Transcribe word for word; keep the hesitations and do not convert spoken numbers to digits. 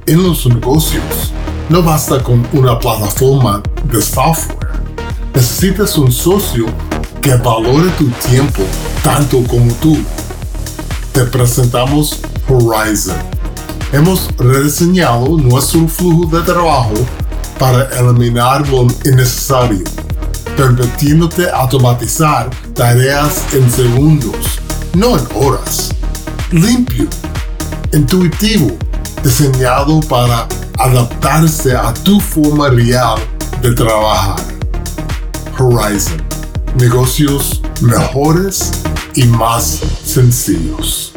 En los negocios, no basta con una plataforma de software. Necesitas un socio que valore tu tiempo tanto como tú. Te presentamos Horizon. Hemos rediseñado nuestro flujo de trabajo para eliminar lo innecesario, permitiéndote automatizar tareas en segundos, no en horas. Limpio, intuitivo, diseñado para adaptarse a tu forma real de trabajar. Horizon, negocios mejores y más sencillos.